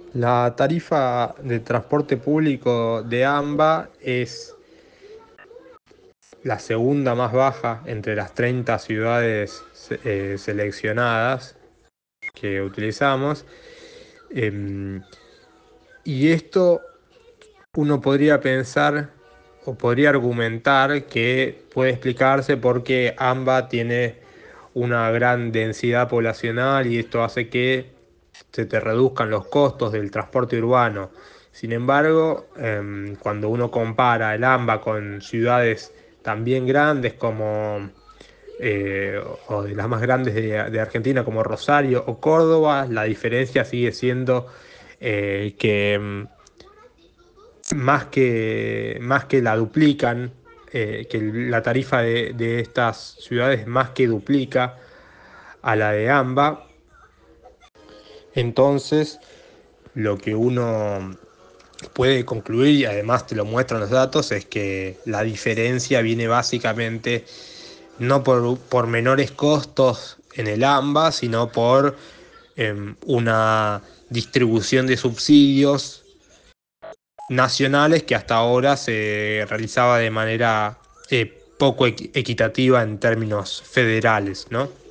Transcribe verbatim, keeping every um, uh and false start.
La tarifa de transporte público de AMBA es la segunda más baja entre las treinta ciudades eh, seleccionadas que utilizamos. Em, y esto uno podría pensar o podría argumentar que puede explicarse porque AMBA tiene una gran densidad poblacional y esto hace que se te reduzcan los costos del transporte urbano. Sin embargo, eh, cuando uno compara el AMBA con ciudades también grandes como, eh, o de las más grandes de, de Argentina como Rosario o Córdoba, la diferencia sigue siendo eh, que mm, más que, más que la duplican, eh, que la tarifa de, de estas ciudades más que duplica a la de AMBA. Entonces, lo que uno puede concluir, y además te lo muestran los datos, es que la diferencia viene básicamente no por, por menores costos en el AMBA, sino por eh, una distribución de subsidios nacionales que hasta ahora se realizaba de manera eh, poco equitativa en términos federales, ¿no?